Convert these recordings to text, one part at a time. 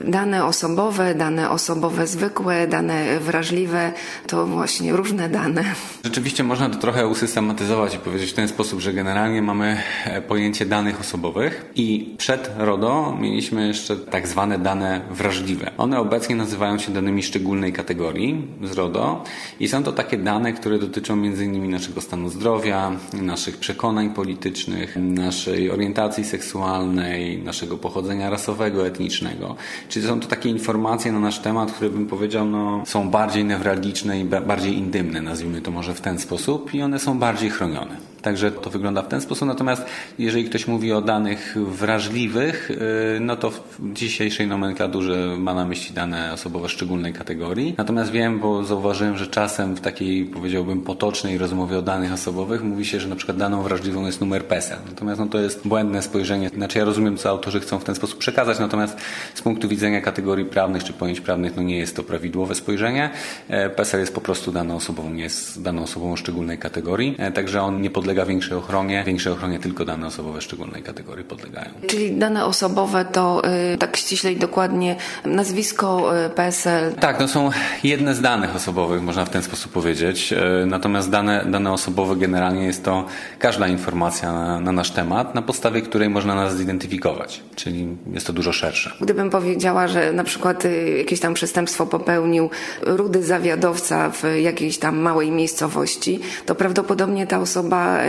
Dane osobowe zwykłe, dane wrażliwe, to właśnie różne dane. Rzeczywiście można to trochę usystematyzować i powiedzieć w ten sposób, że generalnie mamy pojęcie danych osobowych i przed RODO mieliśmy jeszcze tak zwane dane wrażliwe. One obecnie nazywają się danymi szczególnej kategorii z RODO i są to takie dane, które dotyczą m.in. naszego stanu zdrowia, naszych przekonań politycznych, naszej orientacji seksualnej, naszego pochodzenia rasowego, etnicznego. Czyli są to takie informacje na nasz temat, które bym powiedział, są bardziej newralgiczne i bardziej intymne, nazwijmy to może w ten sposób, i one są bardziej chronione. Także to wygląda w ten sposób. Natomiast jeżeli ktoś mówi o danych wrażliwych, no to w dzisiejszej nomenklaturze ma na myśli dane osobowe szczególnej kategorii. Natomiast wiem, bo zauważyłem, że czasem w takiej, powiedziałbym, potocznej rozmowie o danych osobowych mówi się, że na przykład daną wrażliwą jest numer PESEL. Natomiast to jest błędne spojrzenie. Znaczy ja rozumiem, co autorzy chcą w ten sposób przekazać, natomiast z punktu widzenia kategorii prawnych czy pojęć prawnych nie jest to prawidłowe spojrzenie. PESEL jest po prostu daną osobą, nie jest daną osobą szczególnej kategorii, także on nie podlega większej ochronie tylko dane osobowe szczególnej kategorii podlegają. Czyli dane osobowe to tak ściśle i dokładnie nazwisko, PESEL. Tak, to są jedne z danych osobowych, można w ten sposób powiedzieć. Natomiast dane osobowe generalnie jest to każda informacja na nasz temat, na podstawie której można nas zidentyfikować. Czyli jest to dużo szersze. Gdybym powiedziała, że na przykład jakieś tam przestępstwo popełnił rudy zawiadowca w jakiejś tam małej miejscowości, to prawdopodobnie ta osoba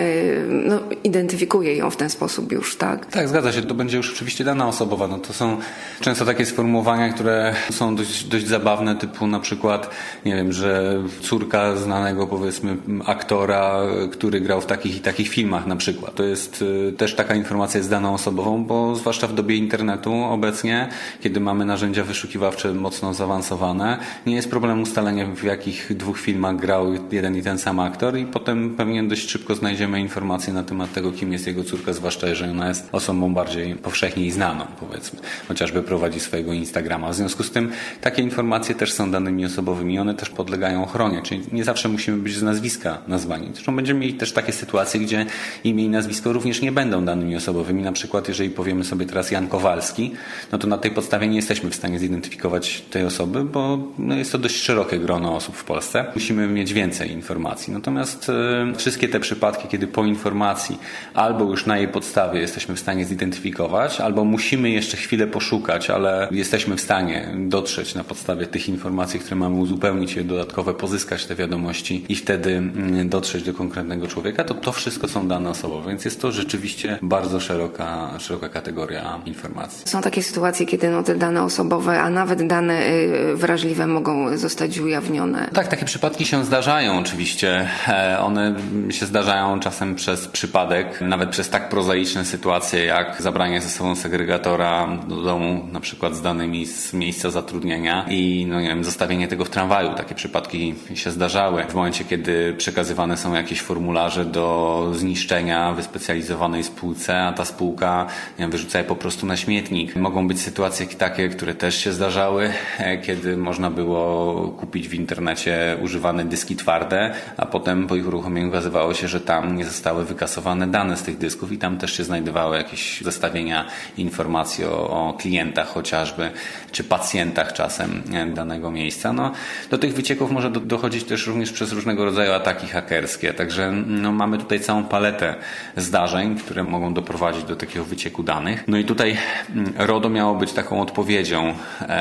identyfikuje ją w ten sposób już, tak? Tak, zgadza się. To będzie już oczywiście dana osobowa. To są często takie sformułowania, które są dość zabawne, typu na przykład, nie wiem, że córka znanego, powiedzmy, aktora, który grał w takich i takich filmach na przykład. To jest też taka informacja z daną osobową, bo zwłaszcza w dobie internetu obecnie, kiedy mamy narzędzia wyszukiwawcze mocno zaawansowane, nie jest problem ustalenia, w jakich dwóch filmach grał jeden i ten sam aktor i potem pewnie dość szybko znajdziemy informacje na temat tego, kim jest jego córka, zwłaszcza jeżeli ona jest osobą bardziej powszechnie znaną, powiedzmy. Chociażby prowadzi swojego Instagrama. W związku z tym takie informacje też są danymi osobowymi. One też podlegają ochronie, czyli nie zawsze musimy być z nazwiska nazwani. Zresztą będziemy mieli też takie sytuacje, gdzie imię i nazwisko również nie będą danymi osobowymi. Na przykład jeżeli powiemy sobie teraz Jan Kowalski, to na tej podstawie nie jesteśmy w stanie zidentyfikować tej osoby, bo jest to dość szerokie grono osób w Polsce. Musimy mieć więcej informacji. Natomiast wszystkie te przypadki, kiedy po informacji albo już na jej podstawie jesteśmy w stanie zidentyfikować, albo musimy jeszcze chwilę poszukać, ale jesteśmy w stanie dotrzeć na podstawie tych informacji, które mamy uzupełnić je dodatkowe, pozyskać te wiadomości i wtedy dotrzeć do konkretnego człowieka, to wszystko są dane osobowe, więc jest to rzeczywiście bardzo szeroka kategoria informacji. Są takie sytuacje, kiedy te dane osobowe, a nawet dane wrażliwe mogą zostać ujawnione. Tak, takie przypadki się zdarzają oczywiście. One się zdarzają czasem przez przypadek, nawet przez tak prozaiczne sytuacje jak zabranie ze sobą segregatora do domu, na przykład z danymi z miejsca zatrudnienia i zostawienie tego w tramwaju. Takie przypadki się zdarzały. W momencie, kiedy przekazywane są jakieś formularze do zniszczenia wyspecjalizowanej spółce, a ta spółka wyrzuca je po prostu na śmietnik. Mogą być sytuacje takie, które też się zdarzały, kiedy można było kupić w internecie używane dyski twarde, a potem po ich uruchomieniu okazywało się, że tam nie zostały wykasowane dane z tych dysków i tam też się znajdowały jakieś zestawienia informacji o klientach chociażby, czy pacjentach czasem danego miejsca. Do tych wycieków może dochodzić też również przez różnego rodzaju ataki hakerskie, także mamy tutaj całą paletę zdarzeń, które mogą doprowadzić do takiego wycieku danych. I tutaj RODO miało być taką odpowiedzią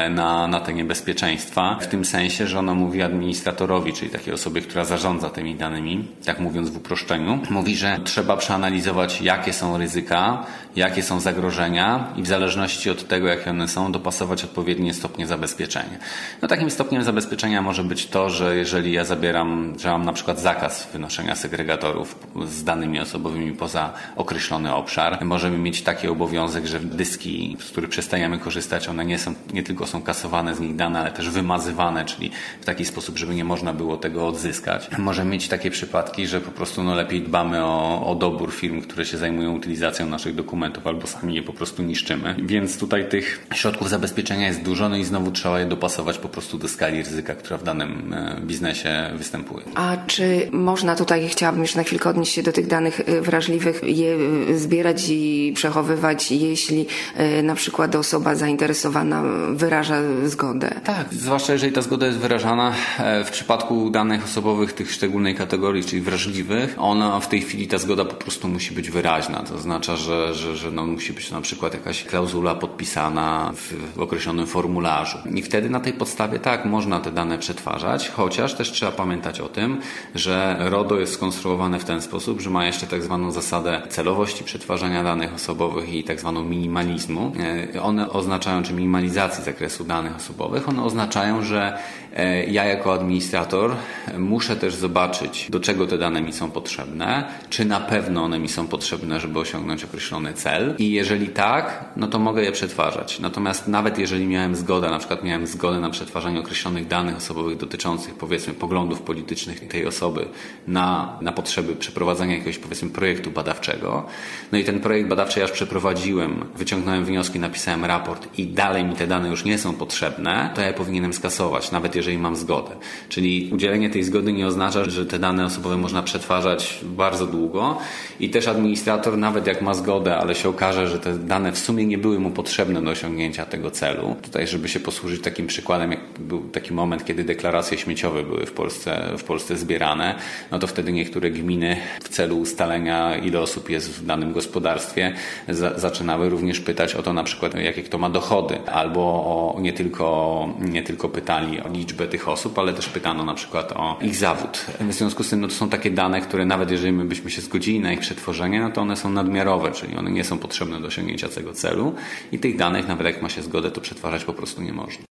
na te niebezpieczeństwa, w tym sensie, że ono mówi administratorowi, czyli takiej osobie, która zarządza tymi danymi, tak mówiąc w uproszczeniu, mówi, że trzeba przeanalizować, jakie są ryzyka, jakie są zagrożenia i w zależności od tego, jakie one są, dopasować odpowiednie stopnie zabezpieczenia. Takim stopniem zabezpieczenia może być to, że jeżeli ja że mam na przykład zakaz wynoszenia segregatorów z danymi osobowymi poza określony obszar, możemy mieć taki obowiązek, że dyski, z których przestajemy korzystać, one nie tylko są kasowane z nich dane, ale też wymazywane, czyli w taki sposób, żeby nie można było tego odzyskać. Możemy mieć takie przypadki, że po prostu lepiej dbamy o dobór firm, które się zajmują utylizacją naszych dokumentów albo sami je po prostu niszczymy. Więc tutaj tych środków zabezpieczenia jest dużo, no i znowu trzeba je dopasować po prostu do skali ryzyka, która w danym biznesie występuje. A czy można tutaj, chciałabym już na chwilkę odnieść się do tych danych wrażliwych, je zbierać i przechowywać, jeśli na przykład osoba zainteresowana wyraża zgodę? Tak, zwłaszcza jeżeli ta zgoda jest wyrażana w przypadku danych osobowych tych szczególnej kategorii, czyli wrażliwych, ona w tej chwili ta zgoda po prostu musi być wyraźna. To oznacza, że musi być na przykład jakaś klauzula podpisana w określonym formularzu. I wtedy na tej podstawie tak, można te dane przetwarzać, chociaż też trzeba pamiętać o tym, że RODO jest skonstruowane w ten sposób, że ma jeszcze tak zwaną zasadę celowości przetwarzania danych osobowych i tak zwaną minimalizmu. One oznaczają, czy minimalizacji zakresu danych osobowych, one oznaczają, że ja jako administrator muszę też zobaczyć, do czego te dane mi są potrzebne, czy na pewno one mi są potrzebne, żeby osiągnąć określony cel i jeżeli tak, no to mogę je przetwarzać. Natomiast nawet jeżeli miałem zgodę, na przykład miałem zgodę na przetwarzanie określonych danych osobowych dotyczących, powiedzmy, poglądów politycznych tej osoby na potrzeby przeprowadzenia jakiegoś, powiedzmy, projektu badawczego, no i ten projekt badawczy ja już przeprowadziłem, wyciągnąłem wnioski, napisałem raport i dalej mi te dane już nie są potrzebne, to ja je powinienem skasować, nawet jeżeli mam zgodę. Czyli udzielenie tej zgody nie oznacza, że te dane osobowe można przetwarzać bardzo długo i też administrator, nawet jak ma zgodę, ale się okaże, że te dane w sumie nie były mu potrzebne do osiągnięcia tego celu. Tutaj, żeby się posłużyć takim przykładem, jak był taki moment, kiedy deklaracje śmieciowe były w Polsce zbierane, no to wtedy niektóre gminy w celu ustalenia, ile osób jest w danym gospodarstwie, zaczynały również pytać o to, na przykład, jakie kto ma dochody, albo nie tylko pytali o liczbę tych osób, ale też pytano na przykład o ich zawód. W związku z tym, no to są takie dane, które nawet jeżeli my byśmy się zgodzili na ich przetworzenie, no to one są nadmiarowe, czyli one nie są potrzebne do osiągnięcia tego celu i tych danych, nawet jak ma się zgodę, to przetwarzać po prostu nie można.